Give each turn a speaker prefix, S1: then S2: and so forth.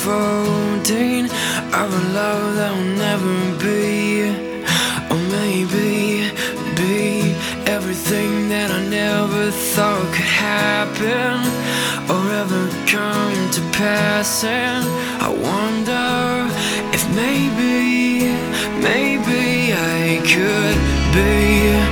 S1: unfolding of a love that will never be, or maybe be everything that I never thought could happen or ever come to pass. And I wonder if maybe I could be